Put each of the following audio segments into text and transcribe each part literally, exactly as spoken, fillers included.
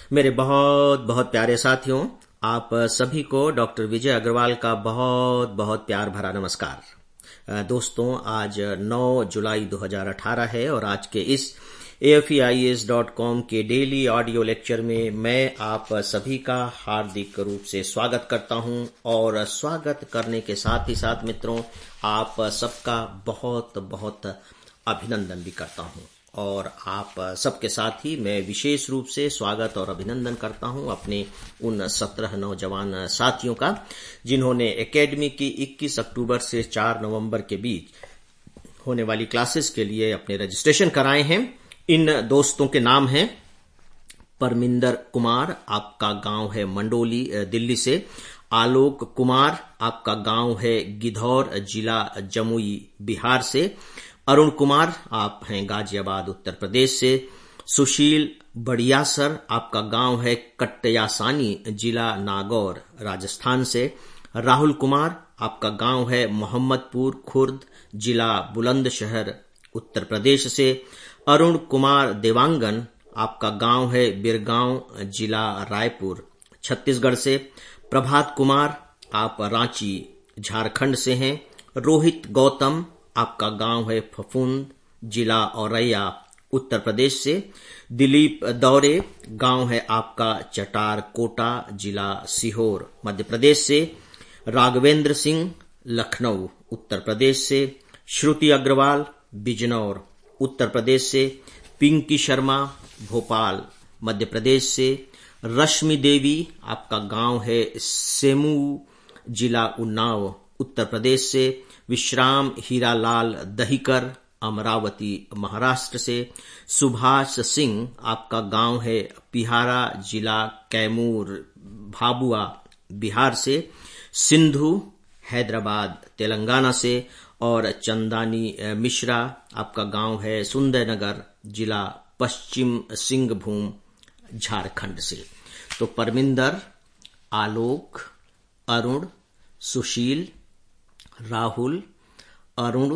मेरे बहुत बहुत प्यारे साथियों, आप सभी को डॉक्टर विजय अग्रवाल का बहुत बहुत प्यार भरा नमस्कार। दोस्तों, आज नौ जुलाई दो हज़ार अठारह है और आज के इस A F E I S dot com के डेली ऑडियो लेक्चर में मैं आप सभी का हार्दिक रूप से स्वागत करता हूं और स्वागत करने के साथ ही साथ मित्रों, आप सबका बहुत बहुत अभिनंदन भी करता हूं। और आप सबके साथ ही मैं विशेष रूप से स्वागत और अभिनंदन करता हूं अपने उन सत्रह नौजवान साथियों का जिन्होंने एकेडमी की इक्कीस अक्टूबर से चार नवंबर के बीच होने वाली क्लासेस के लिए अपने रजिस्ट्रेशन कराए हैं। इन दोस्तों के नाम हैं परमिंदर कुमार, आपका गांव है मंडोली दिल्ली से। आलोक कुमार, आपका गांव है गिधौर, जिला जमुई बिहार से। अरुण कुमार, आप हैं गाजियाबाद उत्तर प्रदेश से। सुशील बड़ियासर, आपका गांव है कट्टयासानी, जिला नागौर राजस्थान से। राहुल कुमार, आपका गांव है मोहम्मदपुर खुर्द, जिला बुलंदशहर उत्तर प्रदेश से। अरुण कुमार देवांगन, आपका गांव है बिरगांव, जिला रायपुर छत्तीसगढ़ से। प्रभात कुमार, आप रांची झारखंड से हैं। रोहित गौतम, आपका गांव है फफूंद, जिला औरैया उत्तर प्रदेश से। दिलीप दौरे, गांव है आपका चटार कोटा, जिला सीहोर मध्य प्रदेश से। राघवेंद्र सिंह, लखनऊ उत्तर प्रदेश से। श्रुति अग्रवाल, बिजनौर उत्तर प्रदेश से। पिंकी शर्मा, भोपाल मध्य प्रदेश से। रश्मि देवी, आपका गांव है सेमू, जिला उन्नाव उत्तर प्रदेश से। विश्राम हीरालाल दहीकर, अमरावती महाराष्ट्र से। सुभाष सिंह, आपका गांव है पिहारा, जिला कैमूर भाबुआ बिहार से। सिंधु, हैदराबाद तेलंगाना से। और चंदानी मिश्रा, आपका गांव है सुंदरनगर, जिला पश्चिम सिंहभूम झारखंड से। तो परमिंदर, आलोक, अरुण, सुशील, राहुल, अरुण,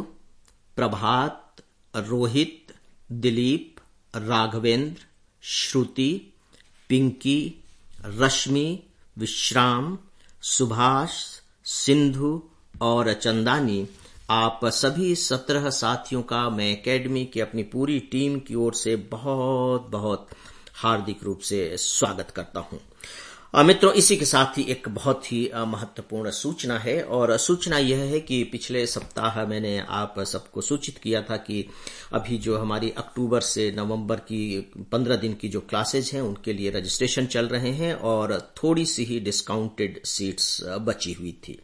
प्रभात, रोहित, दिलीप, राघवेंद्र, श्रुति, पिंकी, रश्मि, विश्राम, सुभाष, सिंधु और चंदानी, आप सभी सत्रह साथियों का मैं एकेडमी की अपनी पूरी टीम की ओर से बहुत बहुत हार्दिक रूप से स्वागत करता हूं। मित्रों, इसी के साथ ही एक बहुत ही महत्वपूर्ण सूचना है और सूचना यह है कि पिछले सप्ताह मैंने आप सबको सूचित किया था कि अभी जो हमारी अक्टूबर से नवंबर की पंद्रह दिन की जो क्लासेज हैं उनके लिए रजिस्ट्रेशन चल रहे हैं और थोड़ी सी ही डिस्काउंटेड सीट्स बची हुई थी।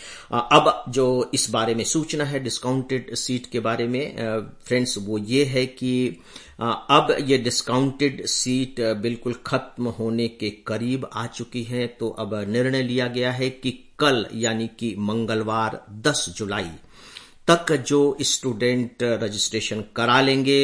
अब जो इस बारे में सूचना है डिस्काउंटेड सीट के बारे में फ्रेंड्स, वो ये है कि अब ये डिस्काउंटेड सीट बिल्कुल खत्म होने के करीब आ चुकी है। तो अब निर्णय लिया गया है कि कल यानी कि मंगलवार दस जुलाई तक जो स्टूडेंट रजिस्ट्रेशन करा लेंगे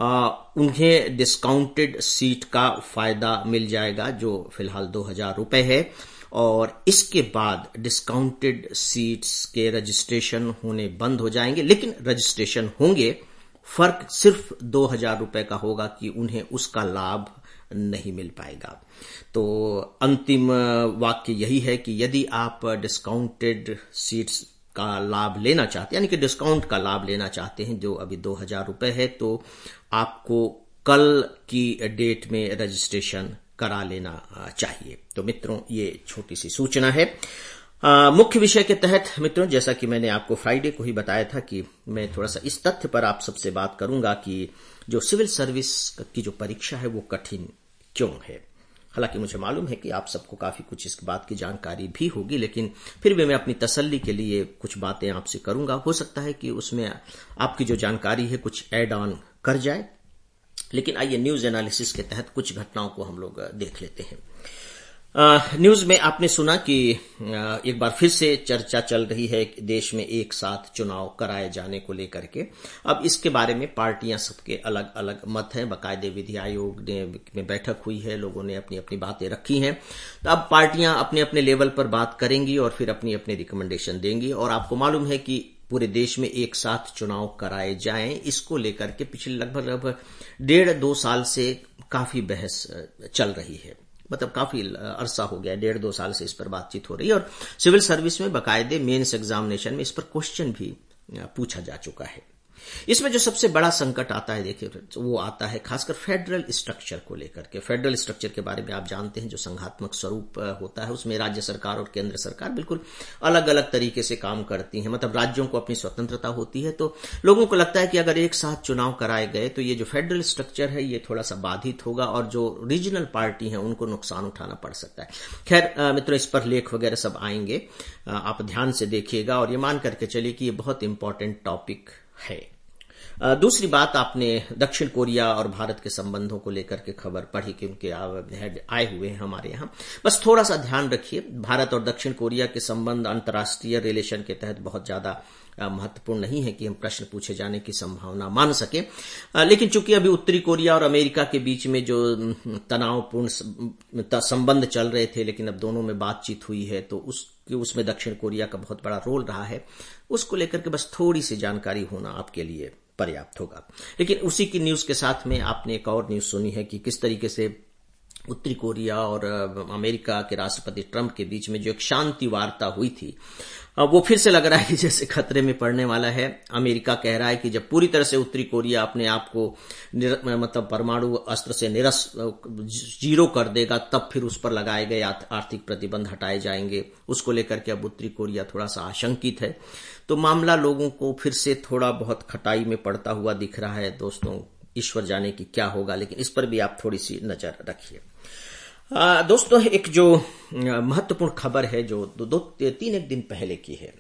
उन्हें डिस्काउंटेड सीट का फायदा मिल जाएगा, जो फिलहाल दो हजार रुपए है। और इसके बाद डिस्काउंटेड सीट्स के रजिस्ट्रेशन होने बंद हो जाएंगे, लेकिन रजिस्ट्रेशन होंगे। फर्क सिर्फ दो हजार रुपए का होगा कि उन्हें उसका लाभ नहीं मिल पाएगा। तो अंतिम वाक्य यही है कि यदि आप डिस्काउंटेड सीट्स का लाभ लेना चाहते हैं, यानी कि डिस्काउंट का लाभ लेना चाहते हैं जो अभी दो हजार रुपए है, तो आपको कल की डेट में रजिस्ट्रेशन करा लेना चाहिए। तो मित्रों, ये छोटी सी सूचना है। आ, मुख्य विषय के तहत मित्रों, जैसा कि मैंने आपको फ्राइडे को ही बताया था कि मैं थोड़ा सा इस तथ्य पर आप सबसे बात करूंगा कि जो सिविल सर्विस की जो परीक्षा है वो कठिन क्यों है। हालांकि मुझे मालूम है कि आप सबको काफी कुछ इस बात की जानकारी भी होगी, लेकिन फिर भी मैं अपनी तसल्ली के लिए कुछ बातें आपसे करूंगा। हो सकता है कि उसमें आपकी जो जानकारी है कुछ एड ऑन कर जाए। लेकिन आइए न्यूज एनालिसिस के तहत कुछ घटनाओं को हम लोग देख लेते हैं। न्यूज में आपने सुना कि एक बार फिर से चर्चा चल रही है कि देश में एक साथ चुनाव कराए जाने को लेकर के। अब इसके बारे में पार्टियां सबके अलग अलग मत हैं। बाकायदे विधि आयोग ने में बैठक हुई है, लोगों ने अपनी अपनी बातें रखी हैं। तो अब पार्टियां अपने अपने लेवल पर बात करेंगी और फिर अपनी अपनी रिकमेंडेशन देंगी। और आपको मालूम है कि पूरे देश में एक साथ चुनाव कराए जाएं, इसको लेकर के पिछले लगभग लगभग डेढ़ दो साल से काफी बहस चल रही है। मतलब काफी अरसा हो गया, डेढ़ दो साल से इस पर बातचीत हो रही है और सिविल सर्विस में बाकायदे मेंस एग्जामिनेशन में इस पर क्वेश्चन भी पूछा जा चुका है। इसमें जो सबसे बड़ा संकट आता है देखिए वो आता है खासकर फेडरल स्ट्रक्चर को लेकर के। फेडरल स्ट्रक्चर के बारे में आप जानते हैं, जो संघात्मक स्वरूप होता है उसमें राज्य सरकार और केंद्र सरकार बिल्कुल अलग अलग तरीके से काम करती हैं। मतलब राज्यों को अपनी स्वतंत्रता होती है, तो लोगों को लगता है कि अगर एक साथ चुनाव कराए गए तो ये जो फेडरल स्ट्रक्चर है ये थोड़ा सा बाधित होगा और जो रीजनल पार्टी है उनको नुकसान उठाना पड़ सकता है। खैर मित्रों, इस पर लेख वगैरह सब आएंगे, आप ध्यान से देखिएगा और ये मान करके चलिए कि ये बहुत इंपॉर्टेंट टॉपिक है। दूसरी बात, आपने दक्षिण कोरिया और भारत के संबंधों को लेकर के खबर पढ़ी कि उनके हेड आए हुए हैं हमारे यहाँ। बस थोड़ा सा ध्यान रखिए, भारत और दक्षिण कोरिया के संबंध अंतर्राष्ट्रीय रिलेशन के तहत बहुत ज्यादा महत्वपूर्ण नहीं है कि हम प्रश्न पूछे जाने की संभावना मान सके, लेकिन चूंकि अभी उत्तरी कोरिया और अमेरिका के बीच में जो तनावपूर्ण संबंध चल रहे थे, लेकिन अब दोनों में बातचीत हुई है तो उस उसमें दक्षिण कोरिया का बहुत बड़ा रोल रहा है, उसको लेकर के बस थोड़ी सी जानकारी होना आपके लिए पर्याप्त होगा। लेकिन उसी की न्यूज के साथ में आपने एक और न्यूज सुनी है कि किस तरीके से उत्तरी कोरिया और अमेरिका के राष्ट्रपति ट्रंप के बीच में जो एक शांति वार्ता हुई थी, वो फिर से लग रहा है कि जैसे खतरे में पड़ने वाला है। अमेरिका कह रहा है कि जब पूरी तरह से उत्तरी कोरिया अपने आप को मतलब परमाणु अस्त्र से निरस जीरो कर देगा तब फिर उस पर लगाए गए आर्थिक प्रतिबंध हटाए जाएंगे। उसको लेकर के अब उत्तरी कोरिया थोड़ा सा आशंकित है, तो मामला लोगों को फिर से थोड़ा बहुत खटाई में पड़ता हुआ दिख रहा है। दोस्तों, ईश्वर जाने की क्या होगा, लेकिन इस पर भी आप थोड़ी सी नजर रखिए। दोस्तों, एक जो महत्वपूर्ण खबर है जो दो, दो तीन एक दिन पहले की है,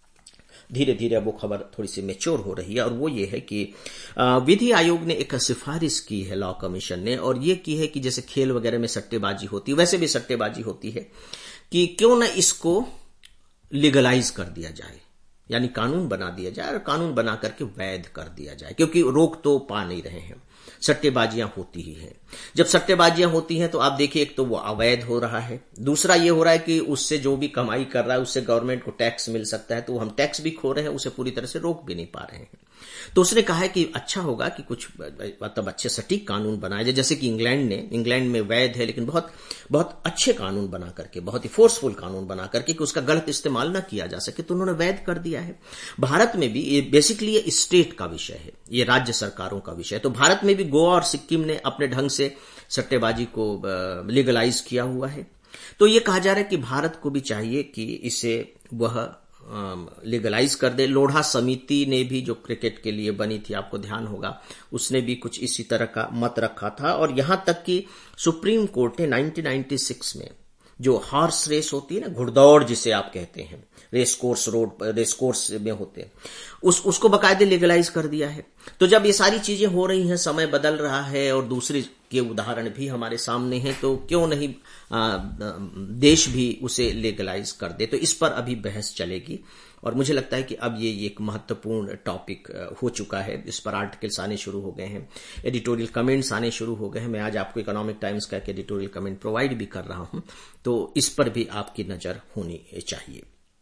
धीरे धीरे वो खबर थोड़ी सी मैच्योर हो रही है, और वो ये है कि विधि आयोग ने एक सिफारिश की है लॉ कमीशन ने, और ये की है कि जैसे खेल वगैरह में सट्टेबाजी होती है वैसे भी सट्टेबाजी होती है, कि क्यों न इसको लीगलाइज कर दिया जाए, यानी कानून बना दिया जाए और कानून बना करके वैध कर दिया जाए, क्योंकि रोक तो पा नहीं रहे हैं, सट्टेबाजियां होती ही हैं। जब सट्टेबाजियां होती हैं तो आप देखिए, एक तो वो अवैध हो रहा है, दूसरा ये हो रहा है कि उससे जो भी कमाई कर रहा है उससे गवर्नमेंट को टैक्स मिल सकता है, तो हम टैक्स भी खो रहे हैं, उसे पूरी तरह से रोक भी नहीं पा रहे हैं। तो उसने कहा है कि अच्छा होगा कि कुछ मतलब अच्छे सटीक कानून बनाए जाए, जैसे कि इंग्लैंड ने इंग्लैंड में वैध है लेकिन बहुत बहुत अच्छे कानून बना करके, बहुत ही फोर्सफुल कानून बना करके कि उसका गलत इस्तेमाल ना किया जा सके, तो उन्होंने वैध कर दिया है। भारत में भी ये बेसिकली ये स्टेट का विषय है, ये राज्य सरकारों का विषय है। तो भारत में भी गोवा और सिक्किम ने अपने ढंग से सट्टेबाजी को लीगलाइज किया हुआ है। तो ये कहा जा रहा है कि भारत को भी चाहिए कि इसे वह लीगलाइज कर दे। लोढ़ा समिति ने भी, जो क्रिकेट के लिए बनी थी, आपको ध्यान होगा, उसने भी कुछ इसी तरह का मत रखा था। और यहां तक कि सुप्रीम कोर्ट ने नाइनटीन नाइंटी सिक्स में जो हॉर्स रेस होती है ना, घुड़दौड़ जिसे आप कहते हैं, race course road race course में होते हैं, उस उसको बाकायदे लीगलाइज कर दिया है। तो जब ये सारी चीजें हो रही हैं, समय बदल रहा है और दूसरे के उदाहरण भी हमारे सामने हैं, तो क्यों नहीं आ, देश भी उसे लीगलाइज कर दे। तो इस पर अभी बहस चलेगी और मुझे लगता है कि अब ये एक महत्वपूर्ण टॉपिक हो चुका है। इस पर आर्टिकल्स आने शुरू हो गए हैं, एडिटोरियल कमेंट्स आने शुरू हो गए हैं। मैं आज आपको इकोनॉमिक टाइम्स का एक एडिटोरियल कमेंट प्रोवाइड भी कर रहा हूं, तो इस पर भी आपकी नजर होनी चाहिए।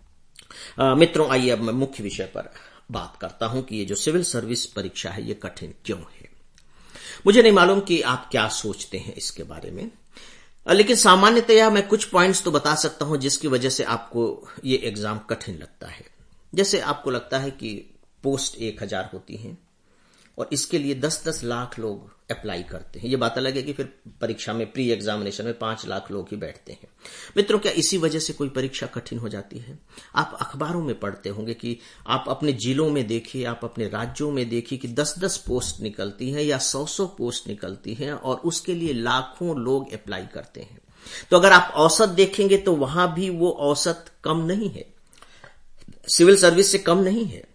आ, मित्रों, आइए अब मैं मुख्य विषय पर बात करता हूं कि ये जो सिविल सर्विस परीक्षा है ये कठिन क्यों है। मुझे नहीं मालूम कि आप क्या सोचते हैं इसके बारे में, लेकिन सामान्यतया मैं कुछ पॉइंट्स तो बता सकता हूं जिसकी वजह से आपको ये एग्जाम कठिन लगता है। जैसे आपको लगता है कि पोस्ट एक हजार होती हैं और इसके लिए दस दस लाख लोग अप्लाई करते हैं। ये बात अलग है कि फिर परीक्षा में, प्री एग्जामिनेशन में पांच लाख लोग ही बैठते हैं। मित्रों, क्या इसी वजह से कोई परीक्षा कठिन हो जाती है? आप अखबारों में पढ़ते होंगे कि आप अपने जिलों में देखिए, आप अपने राज्यों में देखिए कि दस दस पोस्ट निकलती हैं या सौ सौ पोस्ट निकलती हैं और उसके लिए लाखों लोग अप्लाई करते हैं। तो अगर आप औसत देखेंगे तो वहां भी वो औसत कम नहीं है, सिविल सर्विस से कम नहीं है।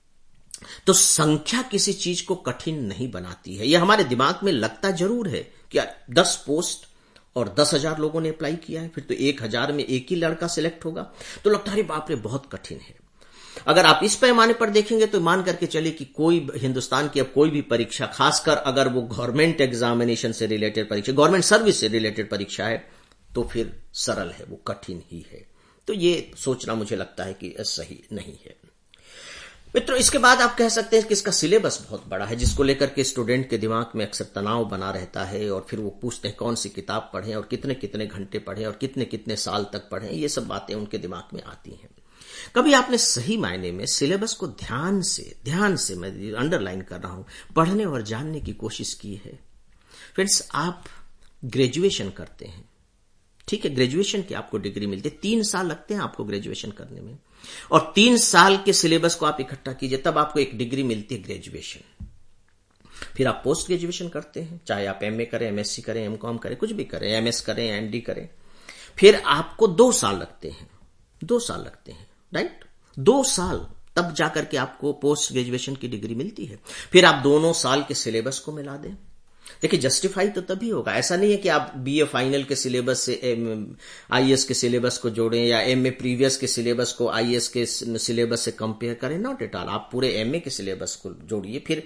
तो संख्या किसी चीज को कठिन नहीं बनाती है। यह हमारे दिमाग में लगता जरूर है कि दस पोस्ट और दस हजार लोगों ने अप्लाई किया है, फिर तो एक हजार में एक ही लड़का सिलेक्ट होगा, तो लगता है बाप रे बहुत कठिन है। अगर आप इस पैमाने पर देखेंगे तो मान करके चले कि कोई हिंदुस्तान की अब कोई भी परीक्षा, खासकर अगर वो गवर्नमेंट एग्जामिनेशन से रिलेटेड परीक्षा, गवर्नमेंट सर्विस से रिलेटेड परीक्षा है, तो फिर सरल है, वो कठिन ही है। तो ये सोचना मुझे लगता है कि सही नहीं है। मित्रों, इसके बाद आप कह सकते हैं कि इसका सिलेबस बहुत बड़ा है, जिसको लेकर के स्टूडेंट के दिमाग में अक्सर तनाव बना रहता है और फिर वो पूछते हैं कौन सी किताब पढ़ें और कितने कितने घंटे पढ़ें और कितने कितने साल तक पढ़ें। ये सब बातें उनके दिमाग में आती हैं। कभी आपने सही मायने में सिलेबस को ध्यान से ध्यान से मैं अंडरलाइन कर रहा हूं पढ़ने और जानने की कोशिश की है? फ्रेंड्स, आप ग्रेजुएशन करते हैं, ठीक है, ग्रेजुएशन की आपको डिग्री मिलती है, तीन साल लगते हैं आपको ग्रेजुएशन करने में, और तीन साल के सिलेबस को आप इकट्ठा कीजिए, तब आपको एक डिग्री मिलती है, ग्रेजुएशन। फिर आप पोस्ट ग्रेजुएशन करते हैं, चाहे आप एमए करें, एमएससी करें, एमकॉम करें, कुछ भी करें, एमएस करें, एनडी करें। फिर आपको दो साल लगते हैं, दो साल लगते हैं, राइट, दो साल, तब जाकर के आपको पोस्ट ग्रेजुएशन की डिग्री मिलती है। फिर आप दोनों साल के सिलेबस को मिला दें। देखिए, जस्टिफाई तो तभी होगा, ऐसा नहीं है कि आप बीए फाइनल के सिलेबस से आईएएस के सिलेबस को जोड़ें या एमए प्रीवियस के सिलेबस को आईएएस के सिलेबस से कंपेयर करें, नॉट एट ऑल। आप पूरे एमए के सिलेबस को जोड़िए, फिर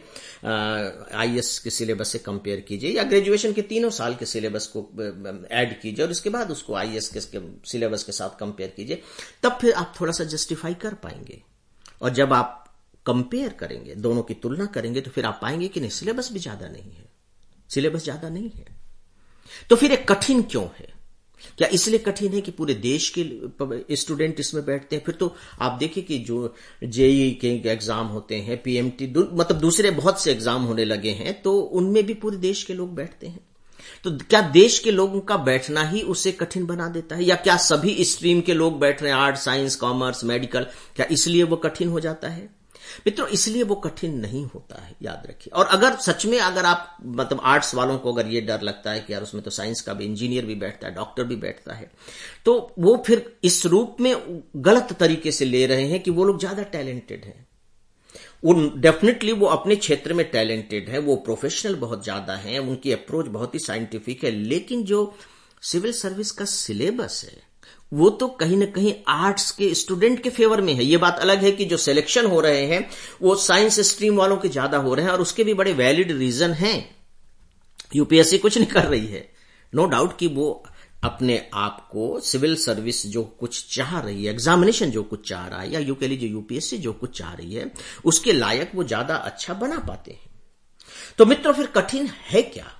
आईएएस के सिलेबस से कंपेयर कीजिए, या ग्रेजुएशन के तीनों साल के सिलेबस को ऐड कीजिए और इसके बाद उसको आईएएस के सिलेबस के साथ कंपेयर कीजिए, तब फिर आप थोड़ा सा जस्टिफाई कर पाएंगे। और जब आप कंपेयर करेंगे, दोनों की तुलना करेंगे, तो फिर आप पाएंगे कि नहीं, सिलेबस भी ज्यादा नहीं है, सिलेबस ज्यादा नहीं है। तो फिर एक कठिन क्यों है? क्या इसलिए कठिन है कि पूरे देश के स्टूडेंट इसमें बैठते हैं? फिर तो आप देखिए कि जो जेईई के एग्जाम होते हैं, पीएमटी, मतलब दूसरे बहुत से एग्जाम होने लगे हैं, तो उनमें भी पूरे देश के लोग बैठते हैं। तो क्या देश के लोगों का बैठना ही उसे कठिन बना देता है, या क्या सभी स्ट्रीम के लोग बैठ रहे हैं, आर्ट, साइंस, कॉमर्स, मेडिकल, क्या इसलिए वो कठिन हो जाता है? मित्रों, इसलिए वो कठिन नहीं होता है, याद रखिए। और अगर सच में अगर आप मतलब आर्ट्स वालों को अगर ये डर लगता है कि यार उसमें तो साइंस का भी, इंजीनियर भी बैठता है, डॉक्टर भी बैठता है, तो वो फिर इस रूप में गलत तरीके से ले रहे हैं कि वो लोग ज्यादा टैलेंटेड हैं। वो डेफिनेटली वो अपने क्षेत्र में टैलेंटेड है, वो प्रोफेशनल बहुत ज्यादा हैं, उनकी अप्रोच बहुत ही साइंटिफिक है, लेकिन जो सिविल सर्विस का सिलेबस है वो तो कहीं ना कहीं आर्ट्स के स्टूडेंट के फेवर में है। ये बात अलग है कि जो सिलेक्शन हो रहे हैं वो साइंस स्ट्रीम वालों के ज्यादा हो रहे हैं, और उसके भी बड़े वैलिड रीजन हैं। यूपीएससी कुछ नहीं कर रही है, नो डाउट कि वो अपने आप को सिविल सर्विस जो कुछ चाह रही है, एग्जामिनेशन जो कुछ चाह रहा है, या यू कह लीजिए यूपीएससी जो कुछ चाह रही है, उसके लायक वो ज्यादा अच्छा बना पाते हैं। तो मित्रों, फिर कठिन है क्या?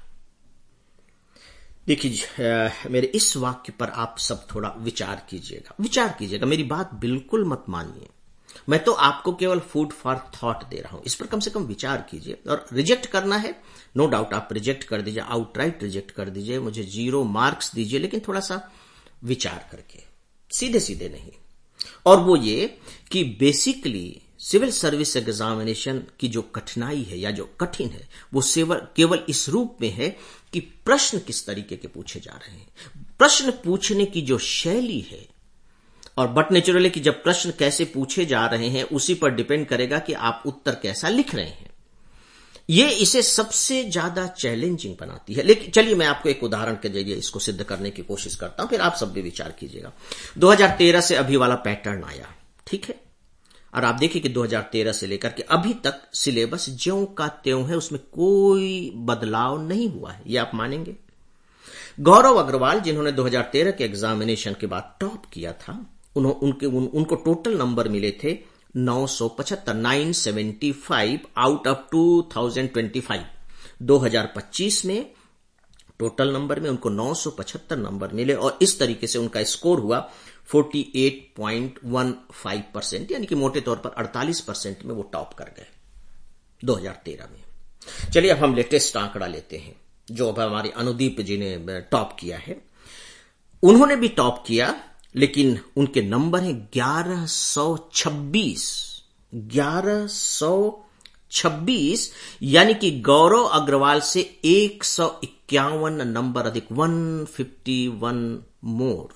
देखिए, मेरे इस वाक्य पर आप सब थोड़ा विचार कीजिएगा, विचार कीजिएगा, मेरी बात बिल्कुल मत मानिए, मैं तो आपको केवल फूड फॉर थॉट दे रहा हूं, इस पर कम से कम विचार कीजिए। और रिजेक्ट करना है, नो डाउट आप रिजेक्ट कर दीजिए, आउटराइट रिजेक्ट कर दीजिए, मुझे जीरो मार्क्स दीजिए, लेकिन थोड़ा सा विचार करके, सीधे सीधे नहीं। और वो ये कि बेसिकली सिविल सर्विस एग्जामिनेशन की जो कठिनाई है या जो कठिन है, वो केवल इस रूप में है कि प्रश्न किस तरीके के पूछे जा रहे हैं, प्रश्न पूछने की जो शैली है, और बट नेचुरली कि जब प्रश्न कैसे पूछे जा रहे हैं उसी पर डिपेंड करेगा कि आप उत्तर कैसा लिख रहे हैं। ये इसे सबसे ज्यादा चैलेंजिंग बनाती है। लेकिन चलिए मैं आपको एक उदाहरण के जरिए इसको सिद्ध करने की कोशिश करता हूं, फिर आप सब भी विचार कीजिएगा। दो हज़ार तेरह से अभी वाला पैटर्न आया, ठीक है, और आप देखिए कि दो हज़ार तेरह से लेकर के अभी तक सिलेबस ज्यों का त्यों है, उसमें कोई बदलाव नहीं हुआ है, ये आप मानेंगे। गौरव अग्रवाल, जिन्होंने दो हज़ार तेरह के एग्जामिनेशन के बाद टॉप किया था, उन्हों, उनके उन, उनको टोटल नंबर मिले थे नौ सौ पचहत्तर, nine seventy five out of two thousand twenty five. दो हज़ार पच्चीस में टोटल नंबर में उनको नौ सौ पचहत्तर नंबर मिले, और इस तरीके से उनका स्कोर हुआ अड़तालीस पॉइंट एक पाँच परसेंट, यानी कि मोटे तौर पर अड़तालीस परसेंट में वो टॉप कर गए दो हज़ार तेरह में। चलिए अब हम लेटेस्ट आंकड़ा लेते हैं, जो अब हमारे अनुदीप जी ने टॉप किया है। उन्होंने भी टॉप किया, लेकिन उनके नंबर हैं ग्यारह सौ छब्बीस, ग्यारह सौ छब्बीस, यानी कि गौरव अग्रवाल से एक सौ इक्यावन नंबर अधिक, एक सौ इक्यावन मोर।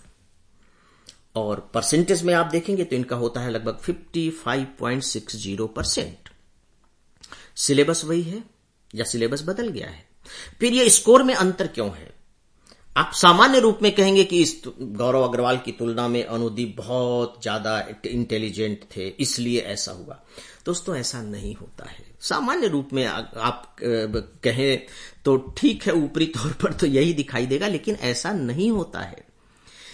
और परसेंटेज में आप देखेंगे तो इनका होता है लगभग पचपन पॉइंट छह शून्य परसेंट। सिलेबस वही है या सिलेबस बदल गया है? फिर ये स्कोर में अंतर क्यों है? आप सामान्य रूप में कहेंगे कि इस गौरव अग्रवाल की तुलना में अनुदीप बहुत ज्यादा इंटेलिजेंट थे, इसलिए ऐसा हुआ। दोस्तों, ऐसा नहीं होता है। सामान्य रूप में आप कहें तो ठीक है, ऊपरी तौर पर तो यही दिखाई देगा, लेकिन ऐसा नहीं होता है।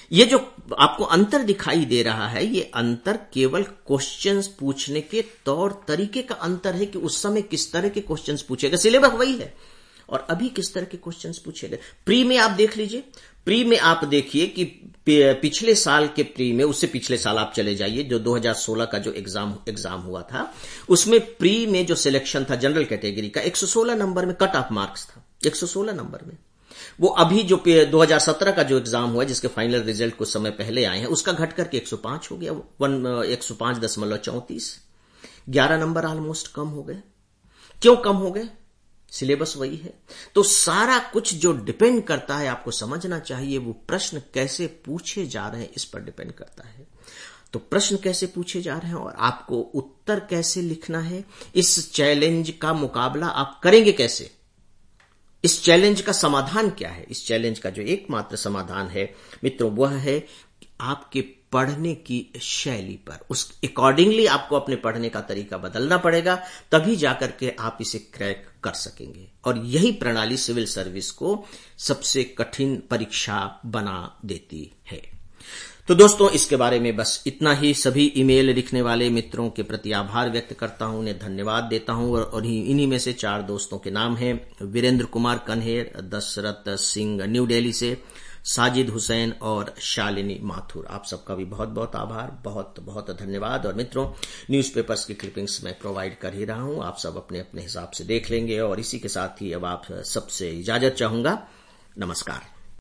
ये जो आपको अंतर दिखाई दे रहा है, ये अंतर केवल क्वेश्चंस पूछने के तौर तरीके का अंतर है कि उस समय किस तरह के क्वेश्चंस पूछेगा। सिलेबस वही है और अभी किस तरह के क्वेश्चंस पूछे गए। प्री में आप देख लीजिए, प्री में आप देखिए कि पिछले साल के प्री में, उससे पिछले साल आप चले जाइए, जो दो हज़ार सोलह का जो एग्जाम एग्जाम हुआ था, उसमें प्री में जो सिलेक्शन था जनरल कैटेगरी का एक सौ सोलह नंबर में कट ऑफ मार्क्स था, एक सौ सोलह नंबर में। वो अभी जो दो हज़ार सत्रह का जो एग्जाम हुआ, जिसके फाइनल रिजल्ट कुछ समय पहले आए हैं, उसका घट करके एक सौ पाँच हो गया, वन एक सौ पाँच दशमलव चौंतीस, ग्यारह नंबर ऑलमोस्ट कम हो गए। क्यों कम हो गए? सिलेबस वही है। तो सारा कुछ जो डिपेंड करता है, आपको समझना चाहिए, वो प्रश्न कैसे पूछे जा रहे हैं इस पर डिपेंड करता है। तो प्रश्न कैसे पूछे जा रहे हैं और आपको उत्तर कैसे लिखना है, इस चैलेंज का मुकाबला आप करेंगे कैसे, इस चैलेंज का समाधान क्या है। इस चैलेंज का जो एकमात्र समाधान है मित्रों, वह है आपके पढ़ने की शैली पर, उस अकॉर्डिंगली आपको अपने पढ़ने का तरीका बदलना पड़ेगा, तभी जाकर के आप इसे क्रैक कर सकेंगे। और यही प्रणाली सिविल सर्विस को सबसे कठिन परीक्षा बना देती है। तो दोस्तों, इसके बारे में बस इतना ही। सभी ईमेल लिखने वाले मित्रों के प्रति आभार व्यक्त करता हूं, उन्हें धन्यवाद देता हूं। और इन्हीं में से चार दोस्तों के नाम हैं: वीरेंद्र कुमार कन्हेर, दशरथ सिंह न्यू दिल्ली से, साजिद हुसैन और शालिनी माथुर। आप सबका भी बहुत बहुत आभार, बहुत बहुत धन्यवाद। और मित्रों, न्यूज़पेपर्स की क्लिपिंग्स मैं प्रोवाइड कर ही रहा हूं, आप सब अपने अपने हिसाब से देख लेंगे। और इसी के साथ ही अब आप सबसे इजाजत चाहूंगा। नमस्कार।